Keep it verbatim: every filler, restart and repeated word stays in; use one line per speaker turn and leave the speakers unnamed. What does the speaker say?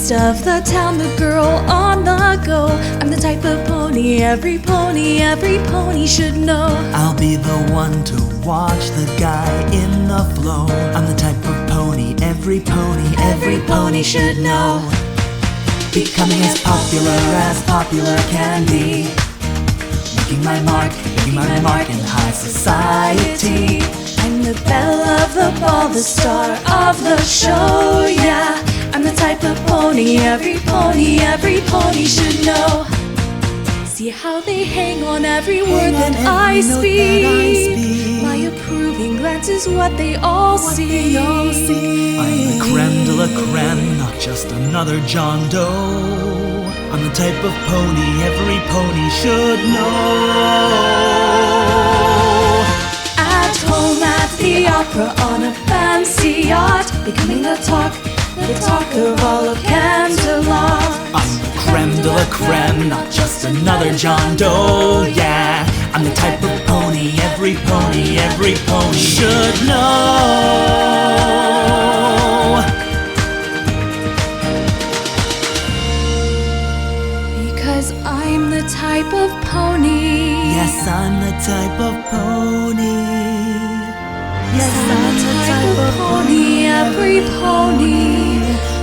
Beast of the town, the girl on the go. I'm the type of pony every pony, every pony should know.
I'll be the one to watch the guy in the flow. I'm the type of pony every pony, every pony should know. Becoming as popular as popular can be. Making my mark, making my mark in high society.
I'm the belle of the ball, the star of the show, yeah. I'm the type of pony every pony, every pony should know. See how they hang on every word that I speak. My approving glance is what they all see.
I'm the creme de la creme, not just another John Doe. I'm the type of pony every pony should know.
At home, at the opera, on a fancy yacht, becoming the talk, the talk of all of Canterlot.
I'm the creme de la creme, not just another John Doe, yeah. I'm the type of pony every pony, every pony should know.
Because I'm the type of pony.
Yes, I'm the type of pony.
Yes, I'm the type of pony, every pony